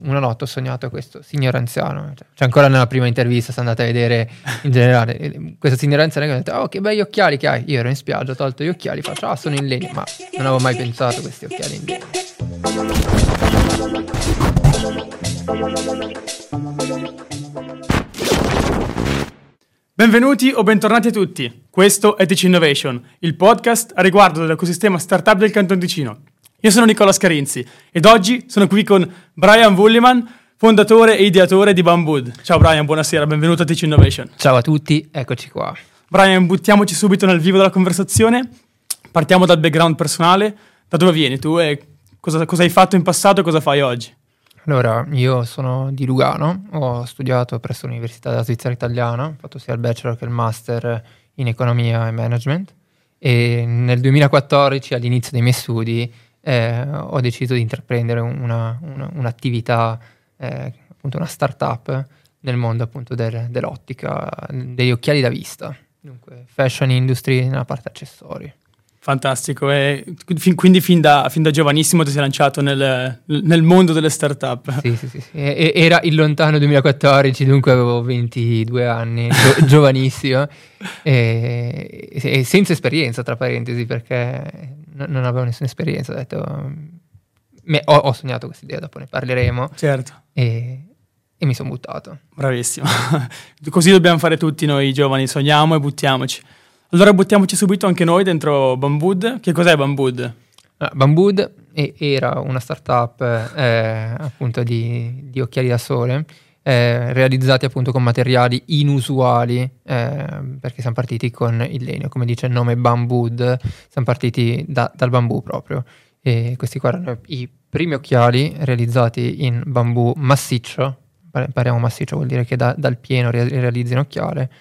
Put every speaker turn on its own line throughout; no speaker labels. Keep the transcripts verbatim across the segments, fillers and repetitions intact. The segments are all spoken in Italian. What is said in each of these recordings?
una notte ho sognato questo signor anziano, cioè, cioè ancora nella prima intervista, se andate a vedere in generale, questo signor anziano che mi ha detto, oh che begli occhiali che hai, io ero in spiaggia, ho tolto gli occhiali, faccio, ah sono in legno, ma non avevo mai pensato a questi occhiali in legno.
Benvenuti o bentornati a tutti, questo è Ticino Innovation, il podcast a riguardo dell'ecosistema startup del Canton Ticino. Io sono Nicola Scarinzi ed oggi sono qui con Brian Wulliman, fondatore e ideatore di Bambood. Ciao Brian, buonasera, benvenuto a Ticino Innovation.
Ciao a tutti, eccoci qua.
Brian, buttiamoci subito nel vivo della conversazione, partiamo dal background personale, da dove vieni tu e cosa, cosa hai fatto in passato e cosa fai oggi?
Allora, io sono di Lugano, ho studiato presso l'Università della Svizzera Italiana, ho fatto sia il bachelor che il master in economia e management e nel duemilaquattordici, all'inizio dei miei studi, eh, ho deciso di intraprendere una, una, un'attività, eh, appunto una startup nel mondo appunto del, dell'ottica, degli occhiali da vista, dunque fashion industry nella parte accessori.
Fantastico, e quindi fin da, fin da giovanissimo ti sei lanciato nel, nel mondo delle startup.
Sì, sì, sì, sì. E, era il lontano duemilaquattordici, dunque avevo ventidue anni, gio- giovanissimo, e, e senza esperienza, tra parentesi, perché no, non avevo nessuna esperienza. Ho detto, me, ho, ho sognato questa idea, dopo ne parleremo.
Certo.
E, e mi sono buttato.
Bravissimo. Così dobbiamo fare tutti noi giovani, sogniamo e buttiamoci. Allora buttiamoci subito anche noi dentro Bambood. Che cos'è Bambood?
Ah, Bambood era una startup eh, appunto di, di occhiali da sole, eh, realizzati appunto con materiali inusuali, eh, perché siamo partiti con il legno, come dice il nome Bambood, siamo partiti da, dal bambù proprio. E questi qua erano i primi occhiali realizzati in bambù massiccio, parliamo massiccio vuol dire che da, dal pieno realizzi un occhiale,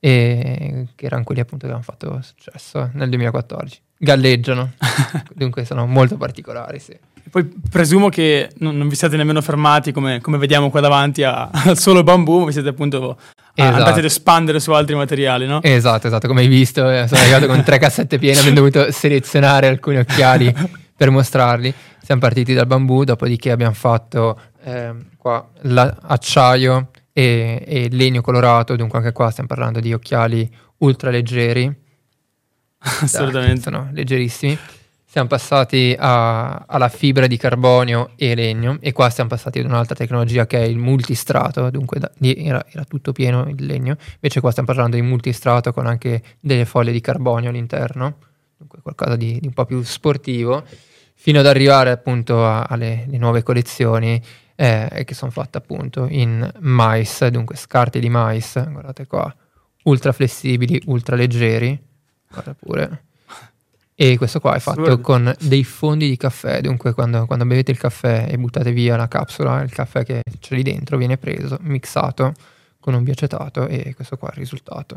e che erano quelli appunto che hanno fatto successo nel duemilaquattordici. Galleggiano, dunque sono molto particolari, sì.
E poi presumo che non, non vi siete nemmeno fermati come, come vediamo qua davanti a, al solo bambù, ma vi siete appunto esatto. andati ad espandere su altri materiali, no?
Esatto, esatto, come hai visto eh, sono arrivato con tre cassette piene, abbiamo dovuto selezionare alcuni occhiali per mostrarli. Siamo partiti dal bambù, dopodiché abbiamo fatto eh, qua l'acciaio e, e legno colorato, dunque anche qua stiamo parlando di occhiali ultra leggeri.
Assolutamente.
Sono leggerissimi. Siamo passati a, alla fibra di carbonio e legno, e qua siamo passati ad un'altra tecnologia che è il multistrato, dunque da, era, era tutto pieno il legno, invece qua stiamo parlando di multistrato con anche delle foglie di carbonio all'interno, dunque qualcosa di, di un po' più sportivo, fino ad arrivare appunto a, alle nuove collezioni eh, che sono fatte appunto in mais, dunque scarti di mais, guardate qua, ultra flessibili, ultra leggeri, guarda pure. E questo qua è fatto Assurdo. Con dei fondi di caffè, dunque quando, quando bevete il caffè e buttate via la capsula, il caffè che c'è lì dentro viene preso, mixato con un biacetato, e questo qua è il risultato.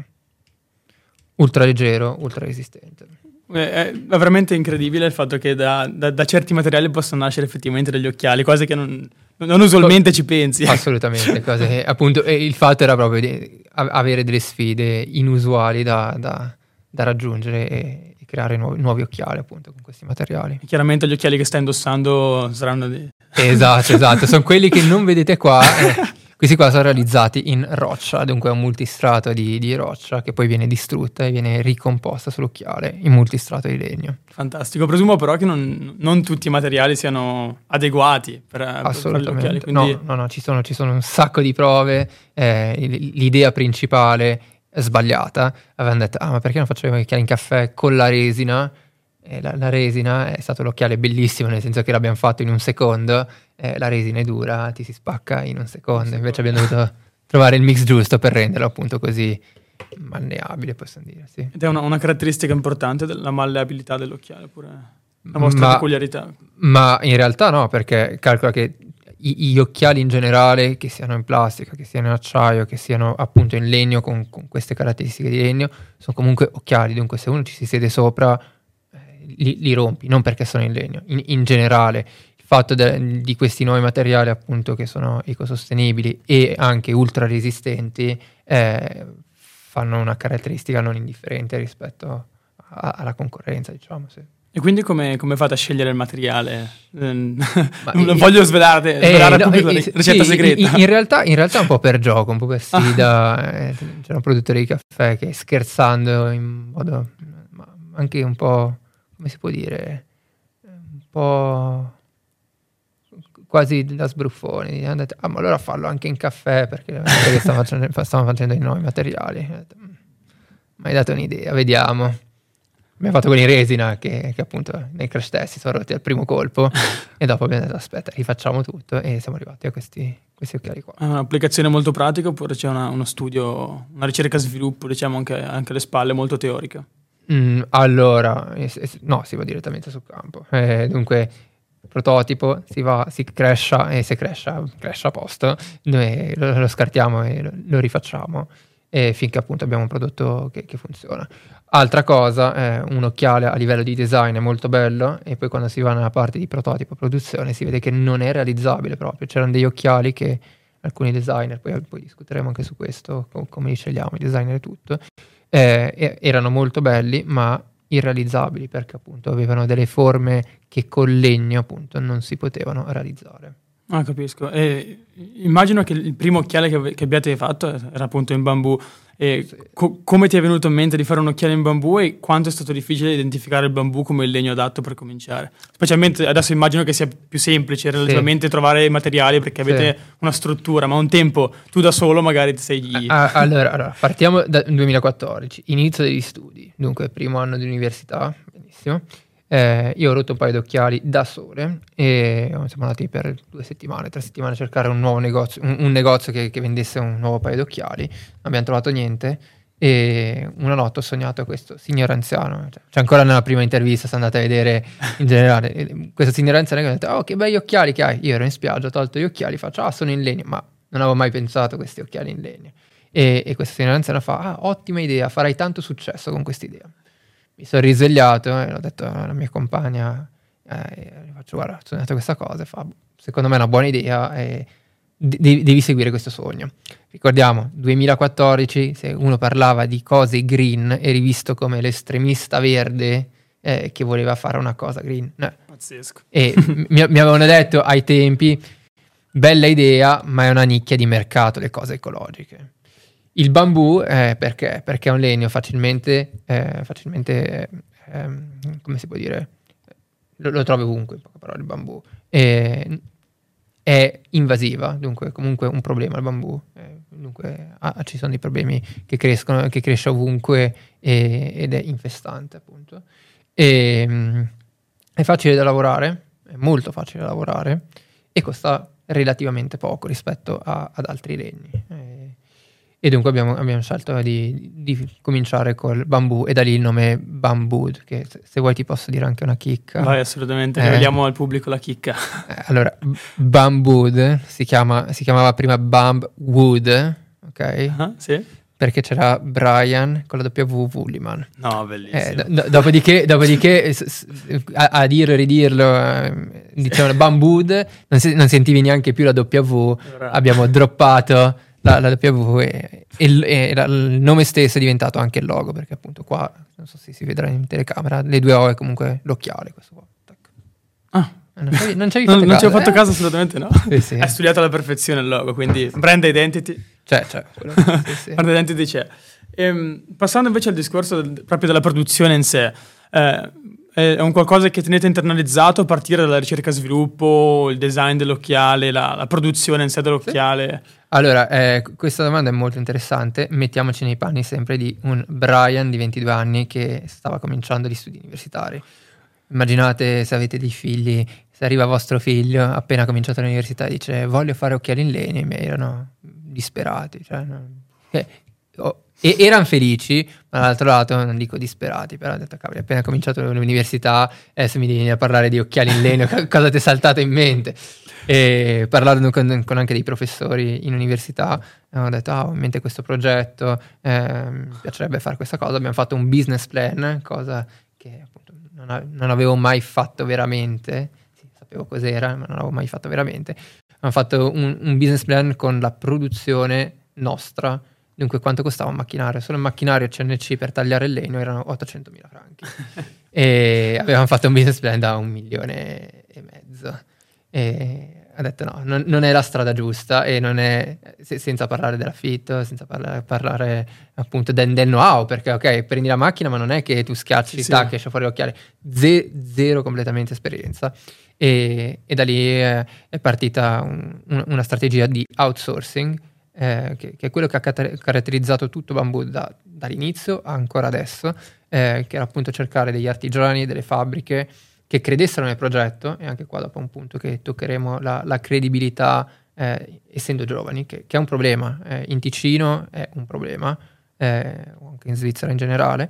Ultra leggero, ultra resistente.
È veramente incredibile il fatto che da, da, da certi materiali possano nascere effettivamente degli occhiali, cose che non, non usualmente Co- ci pensi.
Assolutamente, cose che, appunto, e il fatto era proprio di avere delle sfide inusuali da, da, da raggiungere e, e creare nuovi, nuovi occhiali appunto con questi materiali.
E chiaramente gli occhiali che stai indossando saranno di...
Esatto, esatto, sono quelli che non vedete qua. Eh. Questi qua sono realizzati in roccia, dunque è un multistrato di, di roccia che poi viene distrutta e viene ricomposta sull'occhiale in multistrato di legno.
Fantastico, presumo però che non, non tutti i materiali siano adeguati per, per fare gli occhiali. Quindi...
No, no, no, ci sono, ci sono un sacco di prove, eh, l'idea principale è sbagliata, avevano detto, ah ma perché non facciamo gli occhiali in caffè con la resina? E la, la resina è stato l'occhiale bellissimo, nel senso che l'abbiamo fatto in un secondo, eh, la resina è dura, ti si spacca in un secondo, invece abbiamo dovuto trovare il mix giusto per renderlo appunto così malleabile, possiamo dire, sì.
Ed è una, una caratteristica importante della malleabilità dell'occhiale, pure la vostra
ma,
peculiarità.
Ma in realtà no, perché calcola che i, gli occhiali in generale, che siano in plastica, che siano in acciaio, che siano appunto in legno con, con queste caratteristiche di legno, sono comunque occhiali, dunque se uno ci si siede sopra Li, li rompi, non perché sono in legno. In, in generale, il fatto de, di questi nuovi materiali, appunto, che sono ecosostenibili e anche ultra resistenti, eh, fanno una caratteristica non indifferente rispetto a, alla concorrenza, diciamo. Sì.
E quindi come, come fate a scegliere il materiale? non
io,
voglio svelare,
eh,
svelare
no,
la
eh,
ricetta
sì,
segreta.
In, in, realtà, in realtà un po' per gioco, un po' per sfida. eh, c'era un produttore di caffè che scherzando in modo ma anche un po', come si può dire, un po' quasi da sbruffoni. Hanno detto, ah ma allora fallo anche in caffè perché, perché stavamo facendo, stavamo facendo i nuovi materiali. Mi hai dato un'idea, vediamo. Abbiamo fatto quelli in resina che, che appunto nei crash test si sono rotti al primo colpo e dopo abbiamo detto aspetta rifacciamo tutto e siamo arrivati a questi, questi occhiali qua.
È un'applicazione molto pratica oppure c'è una, uno studio, una ricerca e sviluppo diciamo anche, anche alle spalle molto teorica?
Mm, allora, eh, no, si va direttamente sul campo. Eh, dunque prototipo, si va, si crasha e se crasha, crasha a posto, noi lo, lo scartiamo e lo, lo rifacciamo e finché appunto abbiamo un prodotto che, che funziona. Altra cosa, eh, un occhiale a livello di design è molto bello e poi quando si va nella parte di prototipo produzione si vede che non è realizzabile proprio. C'erano degli occhiali che alcuni designer, poi, poi discuteremo anche su questo, com- come li scegliamo, i designer e tutto, eh, erano molto belli ma irrealizzabili perché appunto avevano delle forme che col legno appunto non si potevano realizzare.
Ah, capisco. E immagino che il primo occhiale che, che abbiate fatto era appunto in bambù. E
Sì.
co- come ti è venuto in mente di fare un occhiale in bambù e quanto è stato difficile identificare il bambù come il legno adatto per cominciare? Specialmente adesso immagino che sia più semplice relativamente
Sì.
trovare i materiali perché avete
Sì.
una struttura, ma un tempo tu da solo magari ti sei...
Ah, allora, allora, partiamo dal duemilaquattordici, inizio degli studi, dunque primo anno di università, benissimo. Eh, io ho rotto un paio di occhiali da sole e siamo andati per due settimane, tre settimane a cercare un nuovo negozio, un, un negozio che, che vendesse un nuovo paio di occhiali. Non abbiamo trovato niente e una notte ho sognato questo signor anziano, cioè, c'è ancora nella prima intervista, se andate a vedere in generale, questo signor anziano che ha detto, oh che bei occhiali che hai, io ero in spiaggia, ho tolto gli occhiali, faccio, ah sono in legno, ma non avevo mai pensato a questi occhiali in legno. E, e questo signor anziano fa, ah ottima idea, farai tanto successo con questa idea. Mi sono risvegliato e l'ho detto alla mia compagna, eh, faccio guarda, ho sognato questa cosa, fa, secondo me è una buona idea e de- devi seguire questo sogno. Ricordiamo, duemilaquattordici, se uno parlava di cose green, eri visto come l'estremista verde eh, che voleva fare una cosa green. No.
Pazzesco.
E mi, mi avevano detto ai tempi, bella idea, ma è una nicchia di mercato le cose ecologiche. Il bambù, eh, perché? Perché è un legno facilmente, eh, facilmente eh, come si può dire, lo, lo trovi ovunque, in poche parole, il bambù. E, è invasiva, dunque comunque un problema il bambù. Eh, dunque ah, ci sono dei problemi che crescono, che cresce ovunque e, ed è infestante appunto. E, mh, è facile da lavorare, è molto facile da lavorare e costa relativamente poco rispetto a, ad altri legni. Eh, E dunque abbiamo, abbiamo scelto di, di cominciare col bambù e da lì il nome Bambood, che se, se vuoi ti posso dire anche una chicca.
Vai, assolutamente,
Eh,
riveliamo al pubblico la chicca.
Eh, allora, Bambood si, chiama, si chiamava prima Bambwood, ok?
Ah, sì?
Perché c'era Brian con la W Wulliman.
No, bellissimo.
Eh, do- dopodiché, dopodiché s- s- a, a dirlo e ridirlo, eh, dicevano Bambood, non, si- non sentivi neanche più la W,
Allora-
abbiamo droppato la, la W e, e il, e la- il nome stesso è diventato anche il logo, perché appunto qua, non so se si vedrà in telecamera, le due O è comunque l'occhiale, questo qua. Tac.
Ah.
Eh, Non ci avevi- non ci avevi
Non,
fatto
non ci ho
caso,
fatto
eh?
caso assolutamente no.
Sì, sì.
Hai studiato alla perfezione il logo, quindi brand identity.
Cioè, cioè, quello- sì, sì.
Brand identity c'è. Ehm, passando invece al discorso del- proprio della produzione in sé, eh, è un qualcosa che tenete internalizzato a partire dalla ricerca e sviluppo, il design dell'occhiale, la, la produzione in sé dell'occhiale?
Allora, eh, questa domanda è molto interessante. Mettiamoci nei panni sempre di un Brian di ventidue anni che stava cominciando gli studi universitari. Immaginate se avete dei figli, se arriva vostro figlio appena cominciato l'università e dice voglio fare occhiali in legno, i miei erano disperati. Cioè, no, eh, oh, e erano felici, ma dall'altro lato non dico disperati, però ho detto cavolo, appena cominciato l'università, adesso mi vieni a parlare di occhiali in legno, cosa ti è saltato in mente? E parlando con, con anche dei professori in università, ho detto ah, ho in mente questo progetto, eh, mi piacerebbe fare questa cosa, abbiamo fatto un business plan, cosa che appunto non, a- non avevo mai fatto veramente, sì, sapevo cos'era, ma non avevo mai fatto veramente. Abbiamo fatto un, un business plan con la produzione nostra Dunque quanto costava un macchinario? Solo un macchinario C N C per tagliare il legno erano ottocentomila franchi. E avevamo fatto un business plan da un milione e mezzo. E ha detto no, non, non è la strada giusta, e non è, se, senza parlare dell'affitto, senza parlare, parlare appunto del, del know-how, perché ok, prendi la macchina ma non è che tu schiacci,
Sì,
tac,
sì.
esce fuori l'occhiale, Ze- zero completamente esperienza. E, e da lì è, è partita un- un- una strategia di outsourcing, eh, che, che è quello che ha cat- caratterizzato tutto Bamboo da- dall'inizio ancora adesso, eh, che era appunto cercare degli artigiani, delle fabbriche che credessero nel progetto, e anche qua dopo un punto che toccheremo la, la credibilità, eh, essendo giovani, che, che è un problema, eh, in Ticino è un problema, eh, o anche in Svizzera in generale,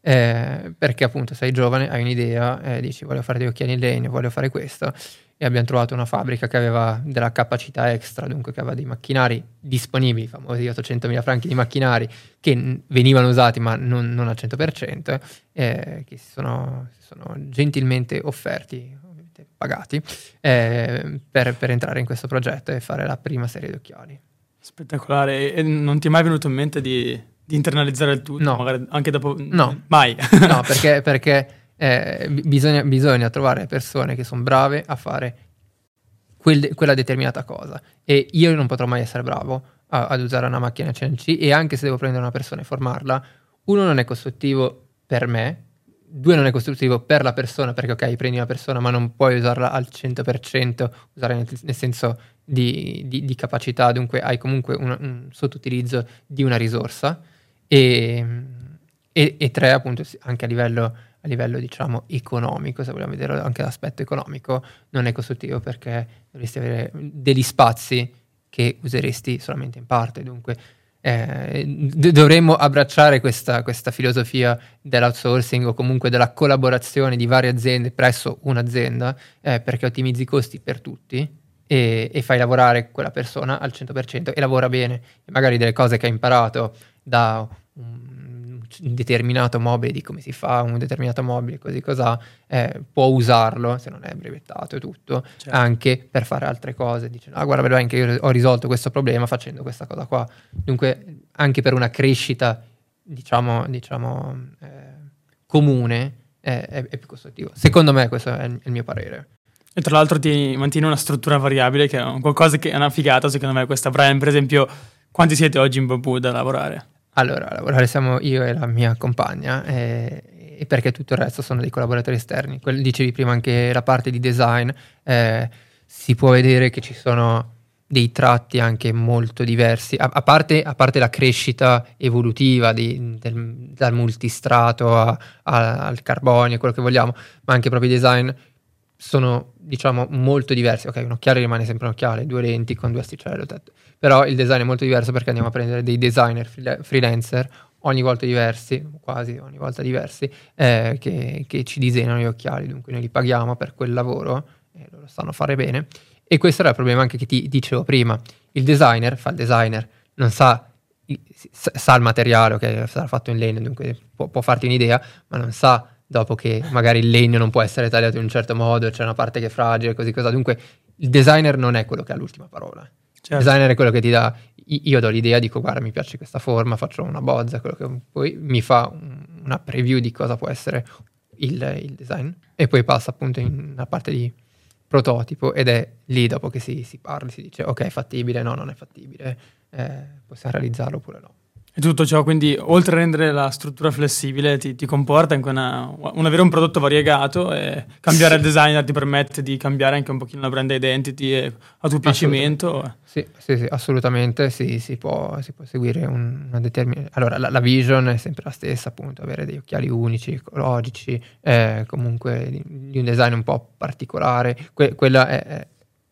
eh, perché appunto sei giovane, hai un'idea, eh, dici voglio fare degli occhiali in legno, voglio fare questo, e abbiamo trovato una fabbrica che aveva della capacità extra, dunque che aveva dei macchinari disponibili, i famosi ottocentomila franchi di macchinari, che n- venivano usati ma non, non al cento per cento, eh, che si sono, si sono gentilmente offerti, ovviamente pagati, eh, per, per entrare in questo progetto e fare la prima serie di occhiali.
Spettacolare. E non ti è mai venuto in mente di, di internalizzare il tutto?
No,
Magari anche dopo...
no,
Mai.
no, perché, perché eh, bi- bisogna, bisogna trovare persone che sono brave a fare quel- quella determinata cosa, e io non potrò mai essere bravo a- ad usare una macchina C N C, e anche se devo prendere una persona e formarla, uno non è costruttivo per me, due non è costruttivo per la persona, perché ok, prendi una persona ma non puoi usarla al cento per cento, usare nel, nel senso di, di- di capacità, dunque hai comunque un, un sottoutilizzo di una risorsa, e, e, e tre appunto sì, anche a livello, a livello diciamo economico, se vogliamo vedere anche l'aspetto economico, non è costruttivo, perché dovresti avere degli spazi che useresti solamente in parte, dunque eh, d- dovremmo abbracciare questa, questa filosofia dell'outsourcing, o comunque della collaborazione di varie aziende presso un'azienda, eh, perché ottimizzi i costi per tutti, e, e fai lavorare quella persona al cento per cento e lavora bene, e magari delle cose che ha imparato da un un determinato mobile, di come si fa un determinato mobile, così cosa, eh, può usarlo, se non è brevettato e tutto,
Certo.
anche per fare altre cose. Dice, ah, guarda, vedrai che io ho risolto questo problema facendo questa cosa qua. Dunque, anche per una crescita, diciamo, diciamo eh, comune, eh, è, è più costruttivo. Secondo me, questo è il, il mio parere.
E tra l'altro ti mantieni una struttura variabile, che è un qualcosa che è una figata, secondo me, questa. Brian, per esempio, quanti siete oggi in Bamboo da lavorare?
Allora, a lavorare siamo io e la mia compagna, eh, e perché tutto il resto sono dei collaboratori esterni. Quel, dicevi prima anche la parte di design, eh, si può vedere che ci sono dei tratti anche molto diversi, a, a parte, a parte la crescita evolutiva di- del- dal multistrato a- a- al carbonio, quello che vogliamo, ma anche proprio i design sono, diciamo, molto diversi. Ok, un occhiale rimane sempre un occhiale, due lenti con due asticelle, ho detto. Però il design è molto diverso, perché andiamo a prendere dei designer freela- freelancer ogni volta diversi, quasi ogni volta diversi, eh, che, che ci disegnano gli occhiali, dunque noi li paghiamo per quel lavoro e loro sanno fare bene. E questo era il problema anche che ti dicevo prima. Il designer fa il designer, non sa, sa, sa il materiale, ok, sarà fatto in legno, dunque può, può farti un'idea, ma non sa dopo che magari il legno non può essere tagliato in un certo modo, c'è una parte che è fragile, così cosa. Dunque il designer non è quello che ha l'ultima parola. Il
Certo.
designer è quello che ti dà, io do l'idea, dico guarda mi piace questa forma, faccio una bozza, quello che poi mi fa un- una preview di cosa può essere il, il design, e poi passa appunto in una parte di prototipo, ed è lì dopo che si, si parla, si dice ok è fattibile, no non è fattibile, eh, possiamo realizzarlo oppure no.
E tutto ciò, quindi, oltre a rendere la struttura flessibile, ti, ti comporta anche una, un avere un prodotto variegato, e cambiare
Sì.
il designer ti permette di cambiare anche un pochino la brand identity e a tuo piacimento.
Sì, sì, sì, assolutamente, sì, si può, si può seguire un- una determinata... Allora, la, la vision è sempre la stessa, appunto, avere degli occhiali unici, ecologici, eh, comunque di, di un design un po' particolare, que- quella è, è-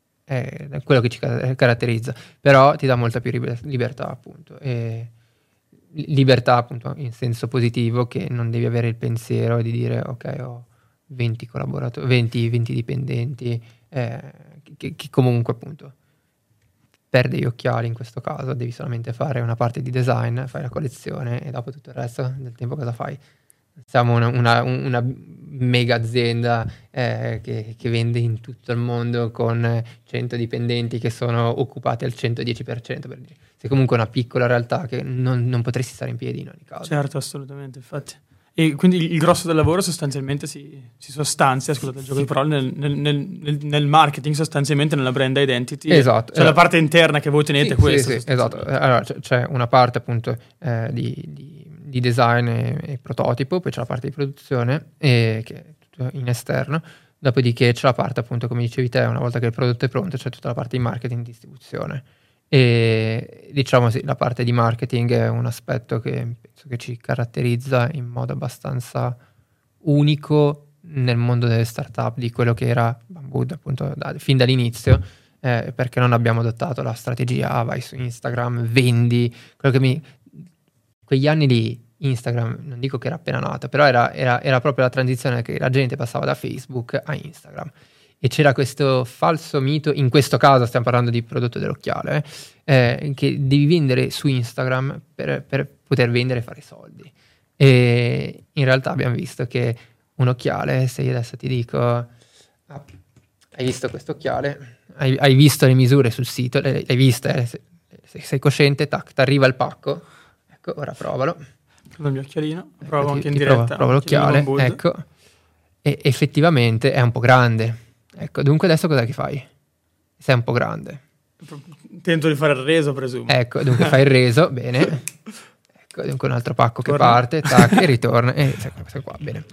è quello che ci ca- caratterizza, però ti dà molta più liber- libertà, appunto, e libertà, appunto, in senso positivo, che non devi avere il pensiero di dire, ok, ho venti collaboratori, venti, venti dipendenti, eh, che, che comunque, appunto, perde gli occhiali in questo caso, devi solamente fare una parte di design, fai la collezione, e dopo tutto il resto del tempo cosa fai? siamo una, una, una mega azienda eh, che, che vende in tutto il mondo con cento dipendenti che sono occupati al centodieci per cento, per dire. Sei comunque una piccola realtà che non, non potresti stare in piedi in ogni caso.
Certo, assolutamente, infatti. E quindi il grosso del lavoro sostanzialmente si, si sostanzia, scusate il gioco di parole, nel, nel, nel, nel marketing, sostanzialmente nella brand identity.
Esatto.
Cioè esatto. La parte interna che voi tenete
sì,
è questa.
Sì, sì, esatto. Allora c'è, c'è una parte appunto eh, di, di, di design e, e prototipo, poi c'è la parte di produzione e, che è tutto in esterno, dopodiché c'è la parte appunto, come dicevi te, una volta che il prodotto è pronto c'è tutta la parte di marketing e distribuzione. E diciamo sì, la parte di marketing è un aspetto che penso che ci caratterizza in modo abbastanza unico nel mondo delle startup, di quello che era Bamboo appunto da, fin dall'inizio, eh, perché non abbiamo adottato la strategia ah, vai su Instagram, vendi, quello che mi... quegli anni lì Instagram, non dico che era appena nata, però era, era, era proprio la transizione che la gente passava da Facebook a Instagram. E c'era questo falso mito, in questo caso stiamo parlando di prodotto dell'occhiale, eh, che devi vendere su Instagram per, per poter vendere e fare soldi. E in realtà abbiamo visto che un occhiale, se io adesso ti dico, ah, hai visto questo occhiale, hai, hai visto le misure sul sito, le hai viste, eh, sei, sei cosciente, tac, ti arriva il pacco, ecco, ora provalo.
Prendo il mio occhialino, provo
ecco,
anche
ti,
in
ti
diretta.
Prova, prova l'occhiale, ecco, e effettivamente è un po' grande. Ecco, dunque adesso cos'è che fai? Sei un po' grande.
Tento di fare il reso, presumo.
Ecco, dunque fai il reso, bene. Ecco, dunque un altro pacco
Torna.
che parte, tac, e ritorna. E questo qua, bene.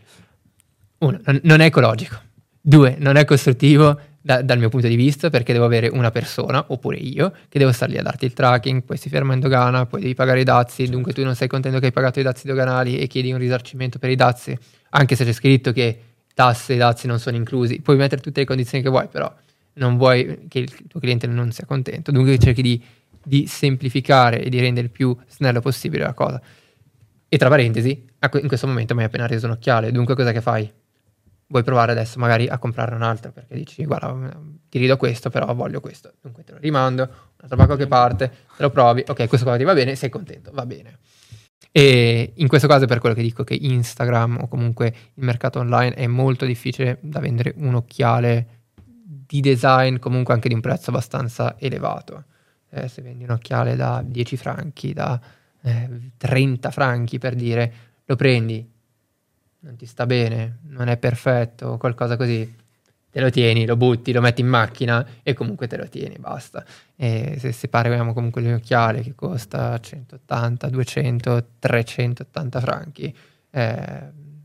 Uno, non è ecologico. Due, non è costruttivo da, dal mio punto di vista, perché devo avere una persona, oppure io, che devo star lì a darti il tracking, poi si ferma in dogana, poi devi pagare i dazi, certo. Dunque tu non sei contento che hai pagato i dazi doganali e chiedi un risarcimento per i dazi, anche se c'è scritto che tasse e dazi non sono inclusi, puoi mettere tutte le condizioni che vuoi, però non vuoi che il tuo cliente non sia contento, dunque cerchi di, di semplificare e di rendere il più snello possibile la cosa. E tra parentesi, in questo momento mi hai appena reso un occhiale, dunque cosa che fai? Vuoi provare adesso magari a comprare un altro, perché dici guarda ti ridò questo, però voglio questo, dunque te lo rimando, un altro pacco che parte, te lo provi, ok, questo qua ti va bene, sei contento, va bene. E in questo caso è per quello che dico che Instagram o comunque il mercato online è molto difficile da vendere un occhiale di design, comunque anche di un prezzo abbastanza elevato. Eh, se vendi un occhiale da dieci franchi, da eh, trenta franchi per dire, lo prendi, non ti sta bene, non è perfetto, qualcosa così, te lo tieni, lo butti, lo metti in macchina e comunque te lo tieni, basta. E se, se parliamo comunque di un occhiale che costa centottanta, duecento, trecentottanta franchi, eh,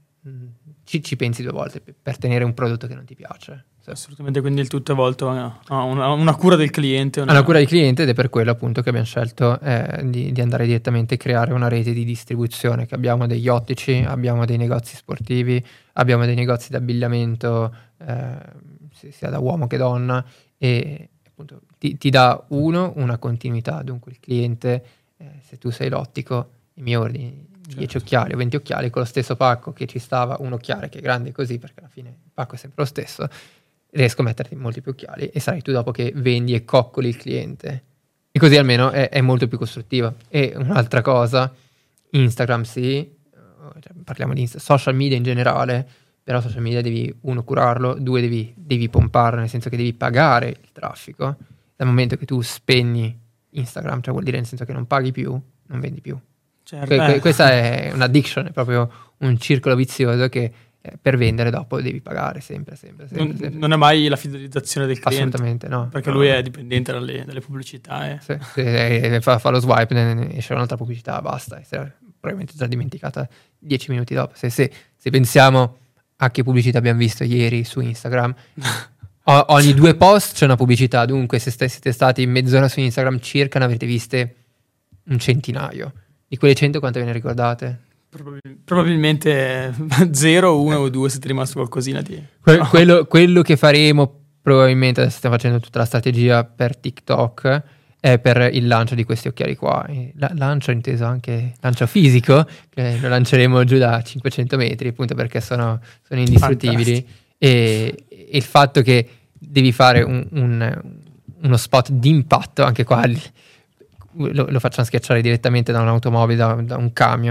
ci, ci pensi due volte per, per tenere un prodotto che non ti piace.
Assolutamente, quindi il tutto è volto a una, una cura del cliente. Una...
una cura del cliente, ed è per quello appunto che abbiamo scelto eh, di, di andare direttamente a creare una rete di distribuzione, che abbiamo degli ottici, abbiamo dei negozi sportivi, abbiamo dei negozi d'abbigliamento eh, sia da uomo che donna, e appunto ti, ti dà uno una continuità, dunque il cliente eh, se tu sei l'ottico e mi ordini dieci certo. occhiali o venti occhiali con lo stesso pacco che ci stava un occhiale che è grande così, perché alla fine il pacco è sempre lo stesso, riesco a metterti molti più occhiali e sarai tu dopo che vendi e coccoli il cliente, e così almeno è, è molto più costruttiva. E un'altra cosa, Instagram sì, cioè, parliamo di Insta- social media in generale, però social media devi uno curarlo, due devi, devi pomparlo, nel senso che devi pagare il traffico. Dal momento che tu spegni Instagram, cioè vuol dire nel senso che non paghi più, non vendi più.
Certo.
Que- que- questa è un'addiction, è proprio un circolo vizioso che per vendere dopo devi pagare sempre, sempre, sempre,
non,
sempre.
Non è mai la fidelizzazione del cliente.
Assolutamente no.
Perché
no.
lui è dipendente dalle, dalle pubblicità. Eh.
Sì, sì, fa, fa lo swipe, ne esce un'altra pubblicità, basta. E si è probabilmente già dimenticata dieci minuti dopo. Se, se, se pensiamo a che pubblicità abbiamo visto ieri su Instagram, o, ogni due post c'è una pubblicità, dunque se st- siete stati mezz'ora su Instagram circa ne avrete viste un centinaio. Di quelle cento quante ve ne ricordate?
Probabil- probabilmente zero, uno o due, se ti è rimasto qualcosina di...
Que- no. quello, quello che faremo probabilmente, adesso stiamo facendo tutta la strategia per TikTok, è per il lancio di questi occhiali qua. La- lancio inteso anche lancio fisico, che lo lanceremo giù da cinquecento metri, appunto perché sono, sono indistruttibili, e, e il fatto che devi fare un, un, uno spot di impatto, anche qua lo, lo facciamo schiacciare direttamente da un'automobile, da, da un camion,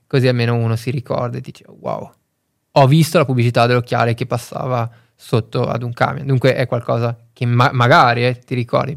così almeno uno si ricorda e dice wow, ho visto la pubblicità dell'occhiale che passava sotto ad un camion, dunque è qualcosa che ma- magari eh, ti ricordi,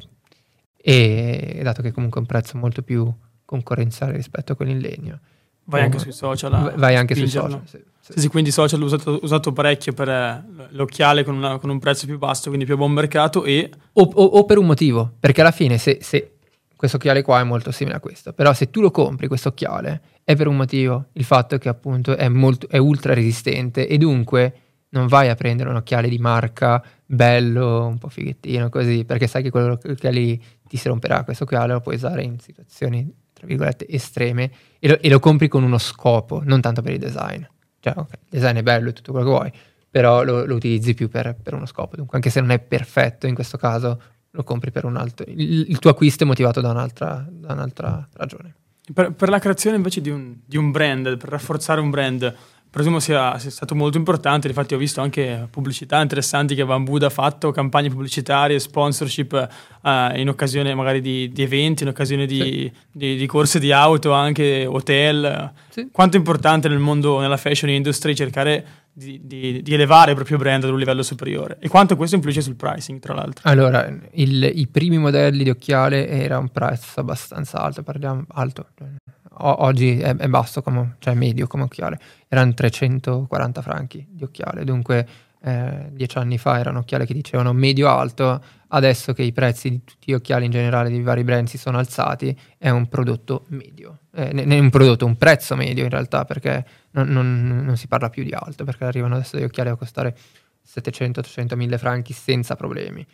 e dato che comunque è un prezzo molto più concorrenziale rispetto a quello in legno,
vai
oh,
anche sui social a
vai anche
spingerlo.
sui social, sì, sì.
Sì, sì, quindi i social l'ho usato, usato parecchio per eh, l'occhiale con, una, con un prezzo più basso, quindi più a buon mercato, e
o, o, o per un motivo, perché alla fine se, se questo occhiale qua è molto simile a questo, però se tu lo compri questo occhiale è per un motivo, il fatto che appunto è, molto, è ultra resistente, e dunque non vai a prendere un occhiale di marca bello, un po' fighettino così, perché sai che quello che lì ti si romperà. Questo occhiale lo puoi usare in situazioni tra virgolette estreme, e lo, e lo compri con uno scopo, non tanto per il design. Cioè, okay, il design è bello e tutto quello che vuoi, però lo, lo utilizzi più per, per uno scopo. Dunque, anche se non è perfetto in questo caso, lo compri per un altro. Il, il tuo acquisto è motivato da un'altra, da un'altra ragione.
Per, per la creazione invece di un, di un brand, per rafforzare un brand, presumo sia, sia stato molto importante. Infatti ho visto anche pubblicità interessanti che Bambuda ha fatto, campagne pubblicitarie, sponsorship uh, in occasione magari di, di eventi, in occasione di,
Sì.
di, di corse di auto, anche hotel.
Sì.
Quanto è importante nel mondo, nella fashion industry, cercare di, di, di elevare il proprio brand ad un livello superiore, e quanto questo influisce sul pricing, tra l'altro.
Allora, il, i primi modelli di occhiale era un prezzo abbastanza alto, parliamo alto. O, oggi è, è basso, come, cioè medio come occhiale. Erano trecentoquaranta franchi di occhiale, dunque eh, dieci anni fa erano occhiali che dicevano medio-alto. Adesso che i prezzi di tutti gli occhiali in generale di vari brand si sono alzati, è un prodotto medio, eh, è un prodotto, un prezzo medio in realtà, perché non, non, non si parla più di alto, perché arrivano adesso degli occhiali a costare settecento, ottocento, mille franchi senza problemi.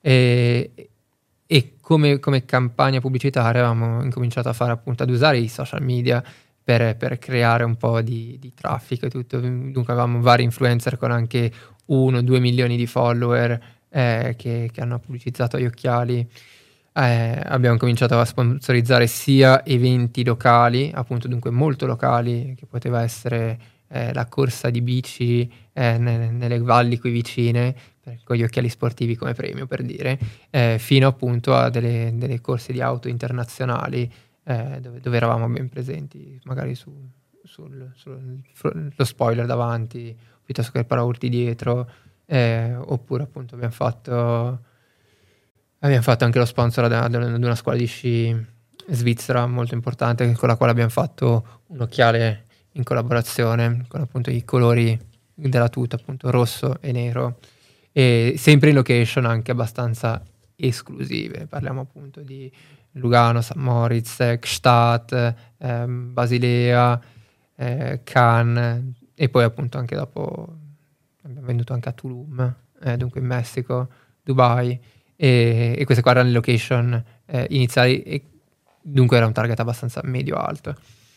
E, e come, come campagna pubblicitaria avevamo incominciato a fare, appunto, ad usare i social media per, per creare un po' di, di traffico e tutto. Dunque avevamo vari influencer con anche uno, due milioni di follower eh, che, che hanno pubblicizzato gli occhiali. Eh, abbiamo cominciato a sponsorizzare sia eventi locali, appunto, dunque molto locali, che poteva essere eh, la corsa di bici eh, nelle, nelle valli qui vicine, con gli occhiali sportivi come premio, per dire, eh, fino appunto a delle, delle corse di auto internazionali eh, dove, dove eravamo ben presenti, magari su, sul, sul, sullo spoiler davanti, piuttosto che il paraurti dietro, eh, oppure appunto abbiamo fatto abbiamo fatto anche lo sponsor ad, ad una scuola di sci svizzera molto importante, con la quale abbiamo fatto un occhiale in collaborazione con appunto i colori della tuta, appunto rosso e nero, e sempre in location anche abbastanza esclusive. Parliamo appunto di Lugano, San Moritz, Gstaad, ehm, Basilea, eh, Cannes, e poi appunto anche dopo abbiamo venduto anche a Tulum, eh, dunque in Messico, Dubai, e, e queste qua erano le location eh, iniziali, e dunque era un target abbastanza medio-alto.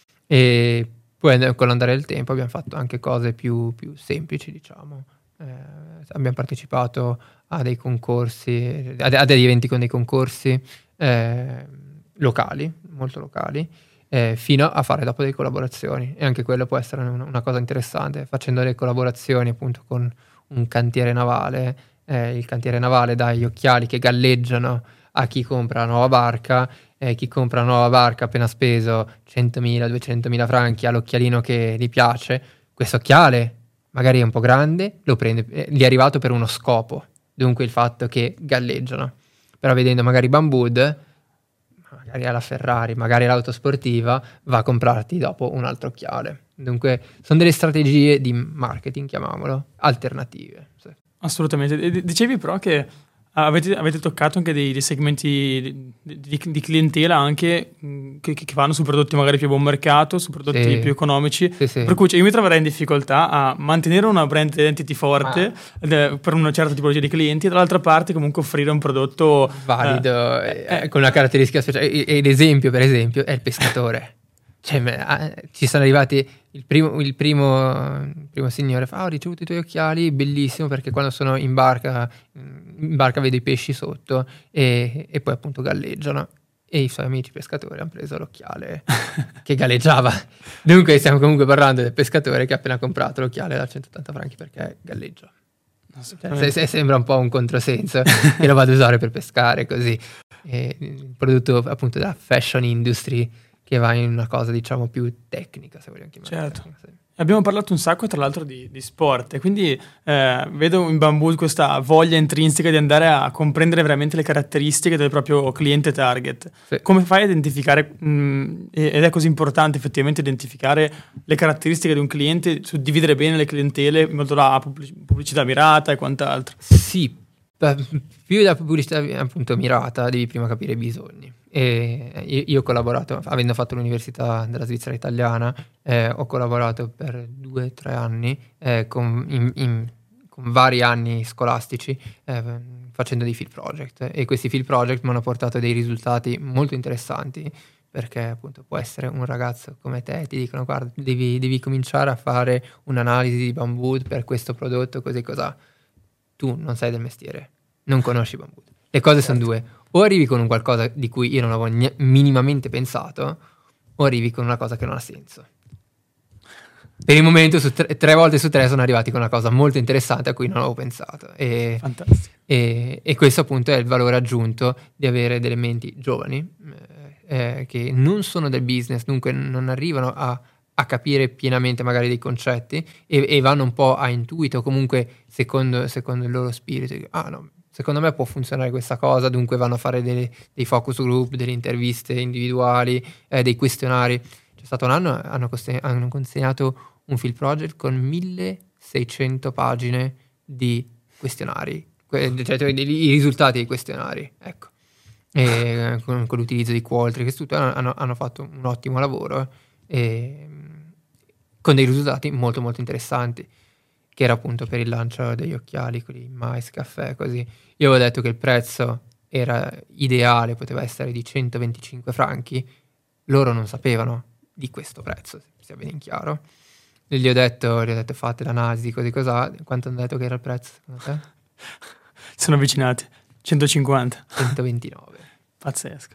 E poi con l'andare del tempo abbiamo fatto anche cose più, più semplici, diciamo. Eh, abbiamo partecipato a dei concorsi, a, a degli eventi con dei concorsi eh, locali, molto locali, eh, fino a fare dopo delle collaborazioni. E anche quello può essere una, una cosa interessante, facendo delle collaborazioni appunto con un cantiere navale. Eh, il cantiere navale dà gli occhiali che galleggiano a chi compra la nuova barca, eh, chi compra la nuova barca appena speso centomila, duecentomila franchi all'occhialino che gli piace. Questo occhiale magari è un po' grande, lo prende, eh, gli è arrivato per uno scopo, dunque il fatto che galleggiano. Però vedendo magari Bambuda, magari alla Ferrari, magari all'auto sportiva, va a comprarti dopo un altro occhiale. Dunque sono delle strategie di marketing, chiamiamolo, alternative. Sì.
Assolutamente. E dicevi però che avete, avete toccato anche dei, dei segmenti di, di, di clientela anche che, che vanno su prodotti magari più a buon mercato, su prodotti
Sì.
più economici,
Sì, sì.
per cui cioè, io mi troverei in difficoltà a mantenere una brand identity forte ah. per una certa tipologia di clienti, e dall'altra parte comunque offrire un prodotto
valido,
eh,
eh, eh, con una caratteristica speciale. E, e l'esempio, per esempio, è il pescatore. Cioè, ci sono arrivati il primo, il primo, il primo signore fa: oh, ho ricevuto i tuoi occhiali, bellissimo, perché quando sono in barca in barca vedo i pesci sotto, e, e poi appunto galleggiano, e i suoi amici pescatori hanno preso l'occhiale che galleggiava. Dunque stiamo comunque parlando del pescatore che ha appena comprato l'occhiale da centottanta franchi perché galleggia. Cioè, se, se sembra un po' un controsenso che lo vado ad usare per pescare così. E il prodotto appunto della fashion industry che va in una cosa diciamo più tecnica, se vogliamo chiamarla.
Certo.
Tecnica, sì.
Abbiamo parlato un sacco tra l'altro di, di sport e quindi eh, vedo in Bambood questa voglia intrinseca di andare a comprendere veramente le caratteristiche del proprio cliente target.
Sì.
Come fai a identificare, mh, ed è così importante effettivamente identificare le caratteristiche di un cliente, suddividere bene le clientele in modo da pubblicità mirata e quant'altro?
Sì, più da pubblicità appunto mirata devi prima capire i bisogni. E io, io ho collaborato, avendo fatto l'università della Svizzera italiana, eh, ho collaborato per due o tre anni eh, con, in, in, con vari anni scolastici eh, facendo dei field project, e questi field project mi hanno portato dei risultati molto interessanti, perché appunto può essere un ragazzo come te, ti dicono guarda devi, devi cominciare a fare un'analisi di Bambood per questo prodotto, così cos'ha. Tu non sai del mestiere, non conosci Bambood. Le cose sono due: o arrivi con un qualcosa di cui io non avevo n- minimamente pensato, o arrivi con una cosa che non ha senso. Per il momento su tre, tre volte su tre sono arrivati con una cosa molto interessante a cui non avevo pensato. E,
Fantastico.
E, e questo appunto è il valore aggiunto di avere delle menti giovani eh, eh, che non sono del business, dunque non arrivano a a capire pienamente magari dei concetti e, e vanno un po' a intuito, comunque secondo, secondo il loro spirito. Ah no, secondo me può funzionare questa cosa, dunque vanno a fare delle, dei focus group, delle interviste individuali, eh, dei questionari. C'è stato un anno, hanno, consegnato, hanno consegnato un field project con milleseicento pagine di questionari, que- cioè i risultati dei questionari, ecco. E con, con l'utilizzo di Qualtrics, tutto, hanno, hanno fatto un ottimo lavoro e con dei risultati molto molto interessanti, che era appunto per il lancio degli occhiali, quelli Mais Caffè, così. Io avevo detto che il prezzo era ideale, poteva essere di centoventicinque franchi, loro non sapevano di questo prezzo, sia ben in chiaro. E gli ho detto, gli ho detto fate l'analisi, così cos'ha, quanto hanno detto che era il prezzo secondo te?
Sono avvicinati, centocinquanta.
centoventinove.
Pazzesco.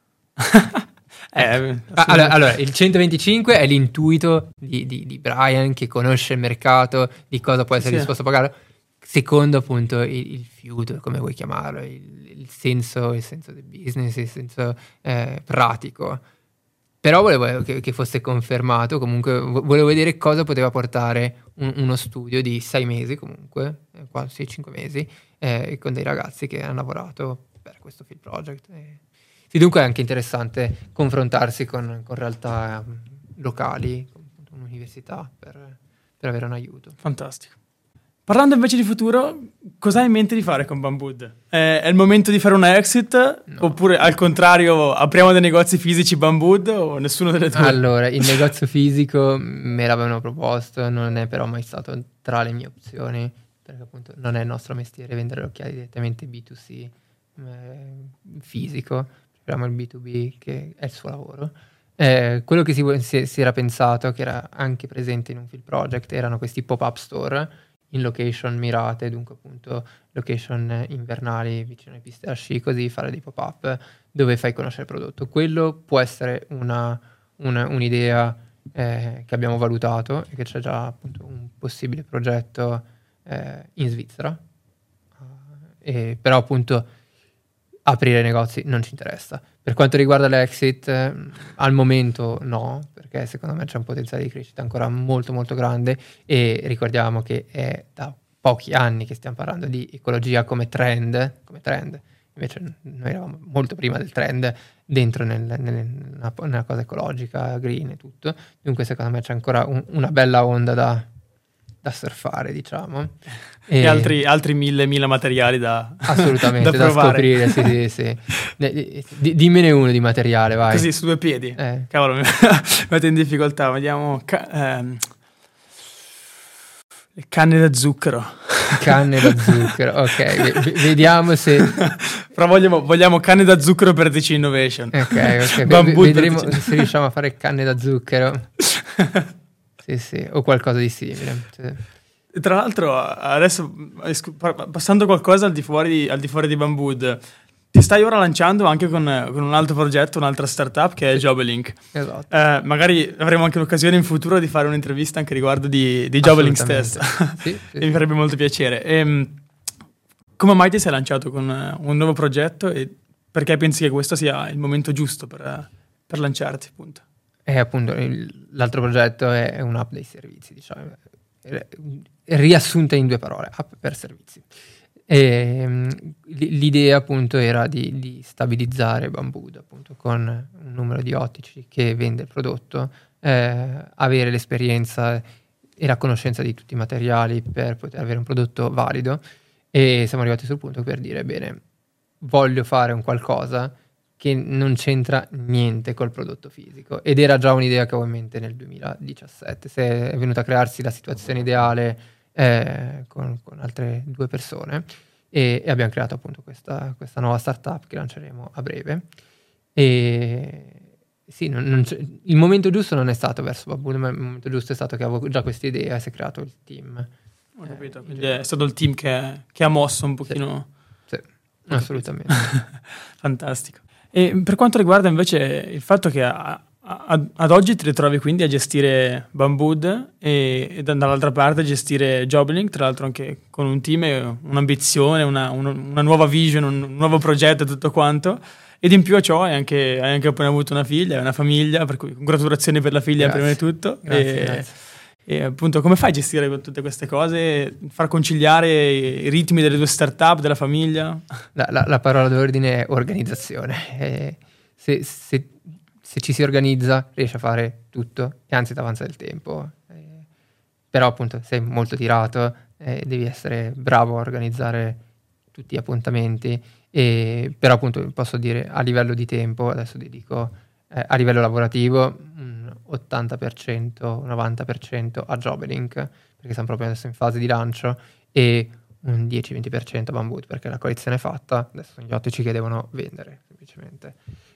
Eh, allora, allora, il centoventicinque è l'intuito di, di, di Brian, che conosce il mercato, di cosa può essere sì. disposto a pagare. Secondo appunto il, il fiuto, come vuoi chiamarlo, il, il senso il senso del business, il senso eh, pratico. Però volevo che, che fosse confermato, comunque volevo vedere cosa poteva portare un, uno studio di sei mesi comunque, quasi cinque mesi, eh, con dei ragazzi che hanno lavorato per questo field project. E, sì, dunque è anche interessante confrontarsi con, con realtà um, locali, con un'università, per, per avere un aiuto.
Fantastico. Parlando invece di futuro, cosa hai in mente di fare con Bambood? È, è il momento di fare una exit? No. Oppure al contrario apriamo dei negozi fisici Bambood o nessuno delle due?
Allora, il negozio fisico me l'avevano proposto, non è però mai stato tra le mie opzioni, perché appunto non è il nostro mestiere vendere occhiali direttamente B due C eh, fisico. Il B due B che è il suo lavoro. Eh, quello che si, si, si era pensato, che era anche presente in un field project, erano questi pop-up store in location mirate, dunque appunto location invernali vicino alle piste da sci, così fare dei pop-up dove fai conoscere il prodotto. Quello può essere una, una, un'idea eh, che abbiamo valutato e che c'è già appunto un possibile progetto eh, in Svizzera, uh, e, però appunto aprire negozi non ci interessa. Per quanto riguarda l'exit, eh, al momento no, perché secondo me c'è un potenziale di crescita ancora molto molto grande, e ricordiamo che è da pochi anni che stiamo parlando di ecologia come trend, come trend. Invece noi eravamo molto prima del trend dentro nel, nel, nella, nella cosa ecologica, green e tutto. Dunque secondo me c'è ancora un, una bella onda da, da surfare, diciamo.
E, e altri, altri mille, mille materiali da
assolutamente da, da scoprire, sì, sì, sì. D- dimmene uno di materiale, vai.
Così, su due piedi.
Eh.
Cavolo, mi mette in difficoltà. Vediamo... Ca- ehm, le canne da zucchero.
Canne da zucchero, ok. V- vediamo se...
Però vogliamo, vogliamo canne da zucchero per D C Innovation.
Ok, ok. V- vedremo se riusciamo a fare canne da zucchero. Sì, sì, o qualcosa di simile. Sì.
Tra l'altro, adesso passando qualcosa al di fuori, al di, fuori di Bambood, ti stai ora lanciando anche con, con un altro progetto, un'altra startup che è Joblink.
Esatto.
Eh, magari avremo anche l'occasione in futuro di fare un'intervista anche riguardo di, di Joblink stesso.
Sì, sì,
e mi farebbe molto piacere. E, come mai ti sei lanciato con un nuovo progetto e perché pensi che questo sia il momento giusto per... per lanciarti, appunto.
E appunto il, l'altro progetto è, è un'app dei servizi, diciamo, riassunta in due parole, app per servizi. E, l'idea appunto era di, di stabilizzare Bambood appunto con un numero di ottici che vende il prodotto, eh, avere l'esperienza e la conoscenza di tutti i materiali per poter avere un prodotto valido, e siamo arrivati sul punto per dire bene, voglio fare un qualcosa che non c'entra niente col prodotto fisico, ed era già un'idea che avevo in mente nel duemiladiciassette. Se è venuta a crearsi la situazione ideale eh, con, con altre due persone e, e abbiamo creato appunto questa, questa nuova startup che lanceremo a breve. E sì, non, non il momento giusto non è stato verso Bambood, ma il momento giusto è stato che avevo già questa idea e si è creato il team.
Ho capito, eh, quindi è stato il team che, che ha mosso un pochino.
Sì, sì, assolutamente.
Fantastico. E per quanto riguarda invece il fatto che a, a, ad oggi ti ritrovi quindi a gestire Bambood e, e dall'altra parte a gestire Joblink, tra l'altro anche con un team e un'ambizione, una, una, una nuova vision, un nuovo progetto e tutto quanto, ed in più a ciò hai anche, hai anche appena avuto una figlia, una famiglia, per cui congratulazioni per la figlia. Grazie. Prima di tutto.
Grazie,
e,
grazie.
E appunto come fai a gestire tutte queste cose, far conciliare i ritmi delle due startup, della famiglia?
La, la, la parola d'ordine è organizzazione. Eh, se, se, se ci si organizza riesci a fare tutto e anzi ti avanza del tempo. Eh, però appunto sei molto tirato, eh, devi essere bravo a organizzare tutti gli appuntamenti, e, però appunto posso dire a livello di tempo, adesso ti dico eh, a livello lavorativo un ottanta per cento, novanta per cento a Joblink, perché siamo proprio adesso in fase di lancio, e un dieci venti per cento a Bambood, perché la collezione è fatta, adesso sono gli ottici che devono vendere semplicemente.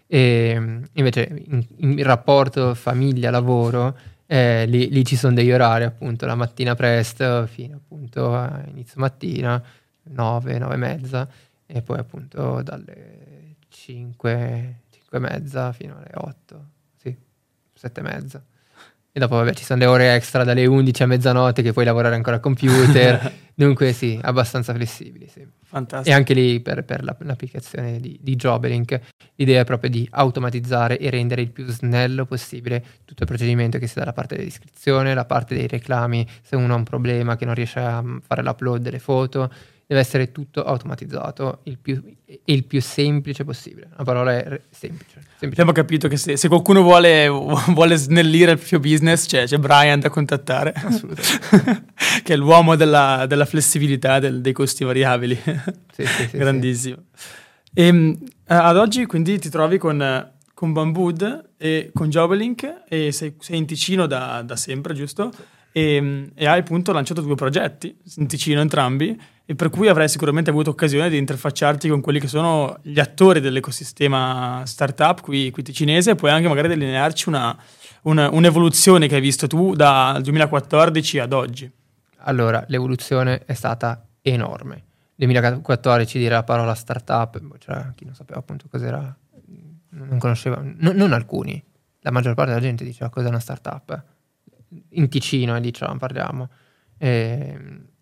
E invece in, in rapporto famiglia-lavoro eh, lì, lì ci sono degli orari, appunto la mattina presto fino appunto a inizio mattina nove, nove e mezza, e poi appunto dalle cinque, cinque e mezza fino alle otto, sì, sette e mezza. E dopo vabbè ci sono le ore extra dalle undici a mezzanotte che puoi lavorare ancora al computer. Dunque sì, abbastanza flessibili, sì.
Fantastico.
E anche lì per, per la, l'applicazione di, di Joblink l'idea è proprio di automatizzare e rendere il più snello possibile tutto il procedimento, che sia dalla parte dell'iscrizione, la parte dei reclami, se uno ha un problema che non riesce a fare l'upload delle foto, deve essere tutto automatizzato il più, il più semplice possibile. La parola è semplice. semplice.
Abbiamo capito che se, se qualcuno vuole, vuole snellire il proprio business, c'è, c'è Brian da contattare.
Assolutamente.
Che è l'uomo della, della flessibilità del, dei costi variabili.
Sì, sì, sì,
grandissimo. Sì. E, ad oggi quindi ti trovi con, con Bambood e con Joblink, e sei, sei in Ticino da, da sempre, giusto? Sì. E, e hai appunto lanciato due progetti in Ticino entrambi, e per cui avrai sicuramente avuto occasione di interfacciarti con quelli che sono gli attori dell'ecosistema startup qui, qui ticinese, e poi anche magari delinearci una, una, un'evoluzione che hai visto tu dal duemilaquattordici ad oggi.
Allora, l'evoluzione è stata enorme. duemilaquattordici dire la parola startup, cioè chi non sapeva appunto cos'era, non conosceva, no, non alcuni, la maggior parte della gente diceva cos'è una startup. In Ticino, diciamo, parliamo. E,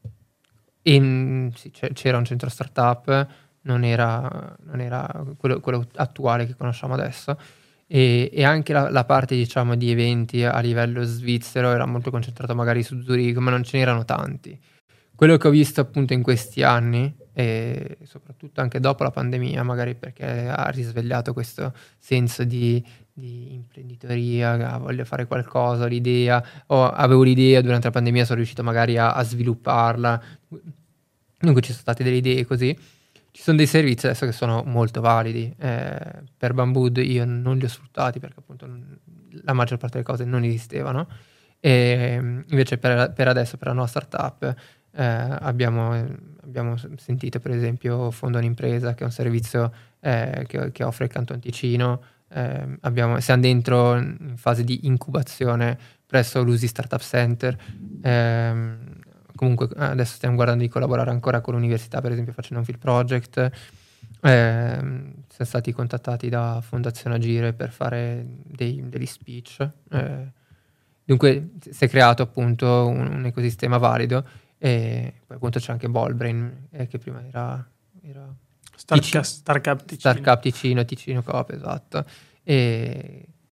in, sì, c'era un centro startup, non era, non era quello, quello attuale che conosciamo adesso, e, e anche la, la parte, diciamo, di eventi a livello svizzero era molto concentrato magari su Zurigo, ma non ce n'erano tanti. Quello che ho visto appunto in questi anni, e soprattutto anche dopo la pandemia, magari perché ha risvegliato questo senso di, di imprenditoria, ah, voglio fare qualcosa, l'idea, o avevo l'idea durante la pandemia, sono riuscito magari a, a svilupparla. Dunque ci sono state delle idee così. Ci sono dei servizi adesso che sono molto validi. Eh, per Bambood io non li ho sfruttati perché appunto non, la maggior parte delle cose non esistevano. E invece per, per adesso, per la nostra startup, eh, abbiamo, abbiamo sentito per esempio Fondo un'impresa, che è un servizio eh, che, che offre il Canton Ticino. Eh, abbiamo, siamo dentro in fase di incubazione presso l'U S I Startup Center. Eh, comunque adesso stiamo guardando di collaborare ancora con l'università, per esempio facendo un field project. Eh, siamo stati contattati da Fondazione Agire per fare dei, degli speech. Eh, dunque si è creato appunto un, un ecosistema valido, e poi appunto c'è anche Ballbrain, eh, che prima era... era
Startup Ticino.
Startup Ticino, Ticino Coop, esatto. E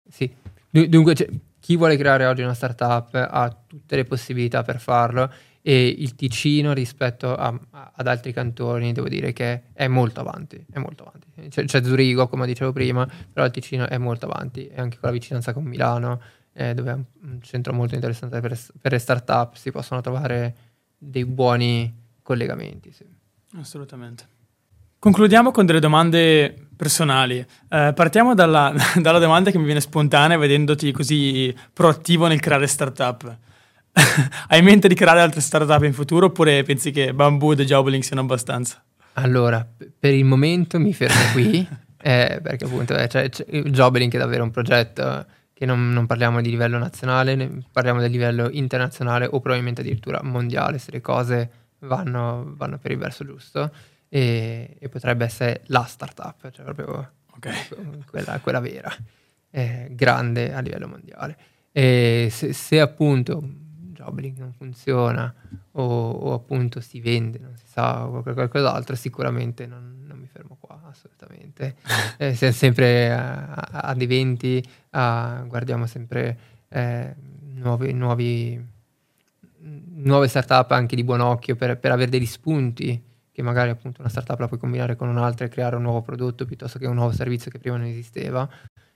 Sì, dunque cioè, chi vuole creare oggi una startup ha tutte le possibilità per farlo, e il Ticino rispetto a, a, ad altri cantoni devo dire che è molto avanti, è molto avanti. C'è, c'è Zurigo, come dicevo prima, però il Ticino è molto avanti, e anche con la vicinanza con Milano, eh, dove è un, un centro molto interessante per, per le startup, si possono trovare dei buoni collegamenti. Sì.
Assolutamente. Concludiamo con delle domande personali. Eh, partiamo dalla, dalla domanda che mi viene spontanea vedendoti così proattivo nel creare startup. Hai in mente di creare altre startup in futuro, oppure pensi che Bamboo e The Joblink siano abbastanza?
Allora, p- per il momento mi fermo qui, eh, perché appunto eh, c'è, c'è, il Joblink è davvero un progetto che non, non parliamo di livello nazionale, ne parliamo del livello internazionale o probabilmente addirittura mondiale, se le cose vanno, vanno per il verso giusto. E, e potrebbe essere la startup, cioè proprio
Okay.
quella, quella vera, eh, grande a livello mondiale. E se, se appunto Joblink non funziona o, o appunto si vende, non si sa, o qualcos'altro, sicuramente non, non mi fermo qua, assolutamente. Eh, siamo sempre a- a- ad eventi, a- guardiamo sempre eh, nuovi, nuovi, nuove startup anche di buon occhio per, per avere degli spunti, che magari appunto una startup la puoi combinare con un'altra e creare un nuovo prodotto piuttosto che un nuovo servizio che prima non esisteva.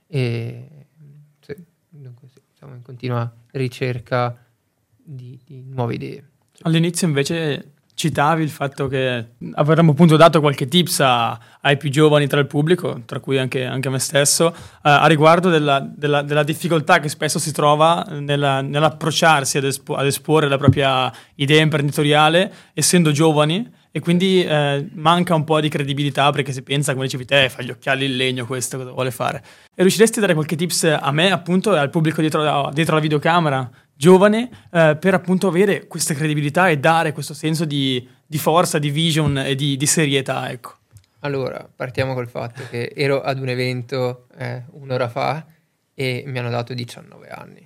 E sì, dunque sì, siamo in continua ricerca di, di nuove idee.
All'inizio invece citavi il fatto che avremmo appunto dato qualche tips a- ai più giovani tra il pubblico, tra cui anche, anche me stesso, eh, a riguardo della, della- della difficoltà che spesso si trova nella- nell'approcciarsi ad, espo- ad esporre la propria idea imprenditoriale, essendo giovani, e quindi eh, manca un po' di credibilità, perché si pensa, come dicevi te, fa gli occhiali in legno, questo cosa vuole fare. E riusciresti a dare qualche tips a me, appunto, e al pubblico dietro la, dietro la videocamera, giovane, eh, per appunto avere questa credibilità e dare questo senso di, di forza, di vision e di, di serietà, ecco.
Allora, partiamo col fatto che ero ad un evento eh, un'ora fa e mi hanno dato diciannove anni.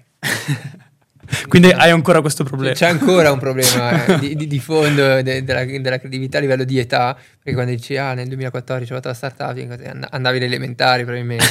Quindi hai ancora questo problema.
C'è ancora un problema eh, di, di- di fondo de- della, della credibilità a livello di età, perché quando dici ah nel duemilaquattordici ho fatto la startup, and- andavi alle elementari probabilmente.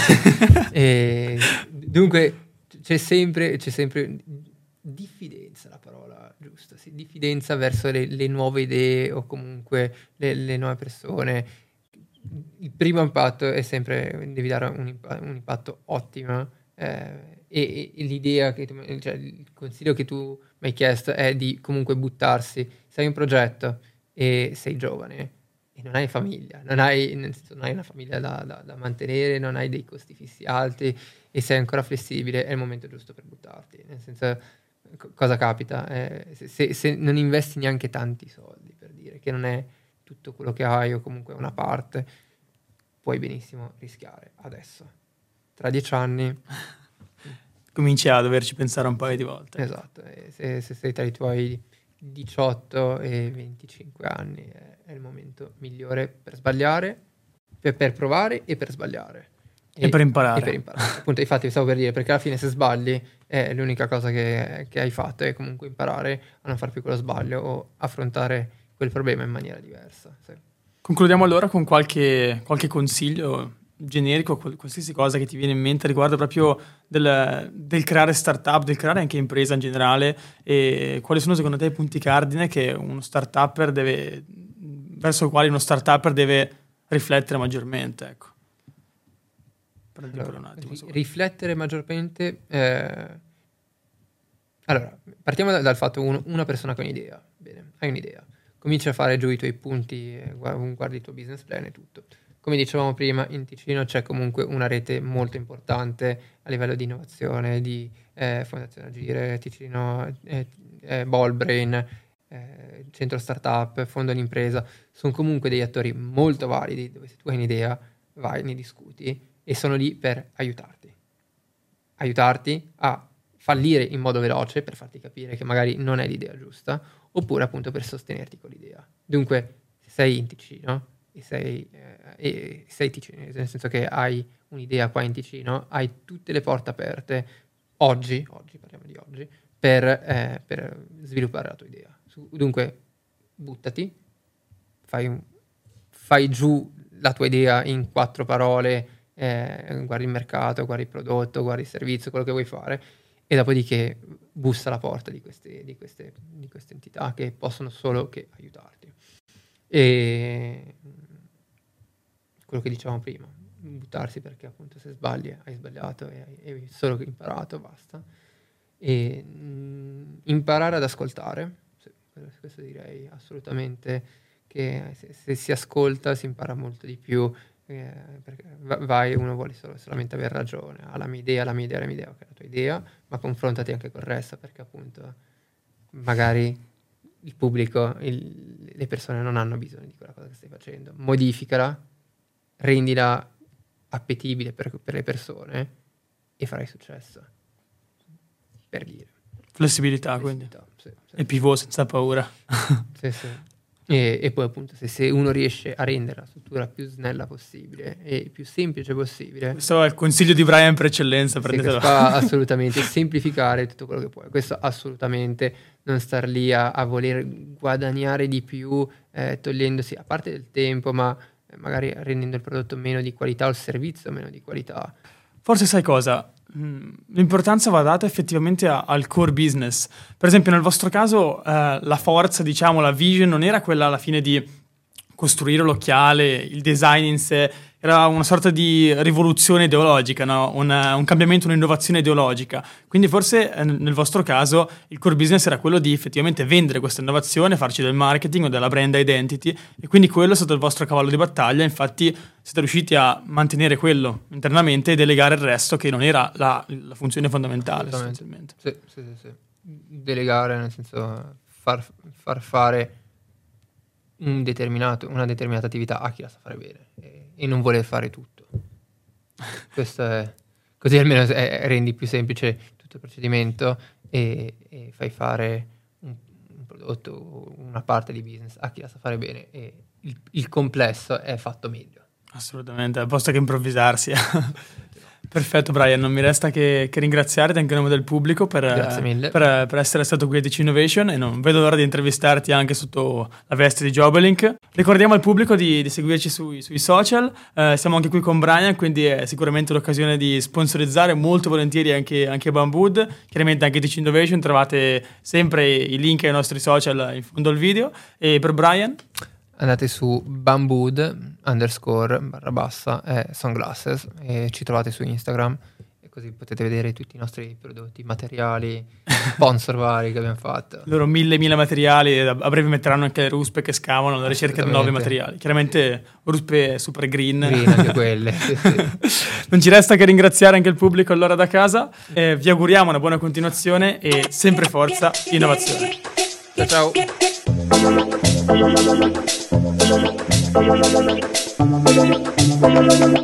E dunque c'è sempre, c'è sempre diffidenza, la parola giusta, sì, diffidenza verso le, le nuove idee o comunque le, le nuove persone. Il primo impatto è sempre, devi dare un, impa- un impatto ottimo, eh, e, e l'idea che tu, cioè il consiglio che tu mi hai chiesto è di comunque buttarsi. Se hai un progetto e sei giovane e non hai famiglia, non hai, nel senso, non hai una famiglia da, da- da mantenere, non hai dei costi fissi alti e sei ancora flessibile, è il momento giusto per buttarti. Nel senso, co- cosa capita? Eh, se, se- se non investi neanche tanti soldi, per dire che non è tutto quello che hai o comunque una parte, puoi benissimo rischiare adesso. Tra dieci anni,
Cominci a doverci pensare un paio di volte.
esatto, e se, se sei tra i tuoi diciotto e venticinque anni è, è il momento migliore per sbagliare, per, per provare e per sbagliare.
E per imparare.
E per imparare. Appunto, infatti stavo per dire, perché alla fine se sbagli è l'unica cosa che, che hai fatto è comunque imparare a non fare più quello sbaglio o affrontare quel problema in maniera diversa. Sì.
Concludiamo allora con qualche, qualche consiglio generico, qual- qualsiasi cosa che ti viene in mente riguardo proprio del, del creare startup, del creare anche impresa in generale, e quali sono secondo te i punti cardine che uno startupper deve, verso i quali uno startupper deve riflettere maggiormente, ecco. Prendi
Allora,
un attimo,
ri-
insomma.
riflettere maggiormente. eh, Allora, partiamo da- dal fatto uno, una persona con un'idea. Bene, hai un'idea. Cominci a fare giù i tuoi punti, eh, gua- guardi il tuo business plan e tutto. Come dicevamo prima, in Ticino c'è comunque una rete molto importante a livello di innovazione, di eh, Fondazione Agire, Ticino, eh, eh, Ballbrain, eh, Centro Startup, Fondo d'Impresa. Sono comunque degli attori molto validi dove se tu hai un'idea vai, ne discuti e sono lì per aiutarti. Aiutarti a fallire in modo veloce per farti capire che magari non è l'idea giusta, oppure appunto per sostenerti con l'idea. Dunque, se sei in Ticino e sei, eh, e sei ticinese, nel senso che hai un'idea qua in Ticino, hai tutte le porte aperte oggi, oggi parliamo di oggi, per, eh, per sviluppare la tua idea. Su- dunque, buttati, fai, un- fai giù la tua idea in quattro parole eh, guardi il mercato, guardi il prodotto, guardi il servizio, quello che vuoi fare, e dopodiché bussa alla porta di queste, di queste, di queste entità che possono solo che aiutarti. E quello che dicevamo prima, buttarsi, perché appunto se sbagli hai sbagliato e hai, hai solo che imparato, basta. E mh, imparare ad ascoltare, questo direi assolutamente, che se, se si ascolta si impara molto di più, eh, perché vai, uno vuole solo, solamente avere ragione, ha la mia idea, la mia idea, la mia idea, ok, la tua idea, ma confrontati anche col resto, perché appunto magari il pubblico, il, le persone non hanno bisogno di quella cosa che stai facendo, modificala, rendila appetibile per, per le persone e farai successo, per dire.
Flessibilità,
Flessibilità,
quindi.
Sì, sì.
E pivot senza paura.
Sì, sì. E, e poi appunto se, se uno riesce a rendere la struttura più snella possibile e più semplice possibile,
Questo è il consiglio di Brian per eccellenza,
sì,
prendetelo.
fa assolutamente semplificare tutto quello che puoi. Questo assolutamente, non star lì a, a voler guadagnare di più, eh, togliendosi a parte del tempo, ma magari rendendo il prodotto meno di qualità o il servizio meno di qualità.
Forse sai cosa? L'importanza va data effettivamente a, al core business. Per esempio nel vostro caso eh, la forza, diciamo, la vision non era quella alla fine di costruire l'occhiale, il design in sé, era una sorta di rivoluzione ideologica, no? un, un cambiamento, un'innovazione ideologica. Quindi forse eh, nel vostro caso il core business era quello di effettivamente vendere questa innovazione, farci del marketing o della brand identity, e quindi quello è stato il vostro cavallo di battaglia. Infatti siete riusciti a mantenere quello internamente e delegare il resto, che non era la, la funzione fondamentale sostanzialmente.
Sì, sì, sì, sì. Delegare nel senso far, far fare un determinato, una determinata attività a chi la sa fare bene e, e non voler fare tutto. Questo è, così almeno è, rendi più semplice tutto il procedimento e, e fai fare un, un prodotto, una parte di business a chi la sa fare bene, e il, il complesso è fatto meglio.
Assolutamente, al posto che improvvisarsi. Perfetto Brian, non mi resta che, che ringraziarti anche a nome del pubblico per,
Grazie mille.
per, per essere stato qui a E T C Innovation, e non vedo l'ora di intervistarti anche sotto la veste di Joblink. Ricordiamo al pubblico di, di seguirci sui, sui social, eh, siamo anche qui con Brian, quindi è sicuramente l'occasione di sponsorizzare molto volentieri anche, anche Bambood. Chiaramente anche E T C Innovation, trovate sempre i link ai nostri social in fondo al video. E per Brian?
Andate su Bambood underscore barra bassa eh, sunglasses e ci trovate su Instagram, e così potete vedere tutti i nostri prodotti, materiali, sponsor vari che abbiamo fatto.
Loro mille mila materiali, a breve metteranno anche le ruspe che scavano alla ricerca di nuovi materiali. Chiaramente ruspe super green.
Green anche quelle. Sì, sì.
Non ci resta che ringraziare anche il pubblico allora da casa. Eh, vi auguriamo una buona continuazione e sempre forza innovazione.
Ciao ciao.
Thank you.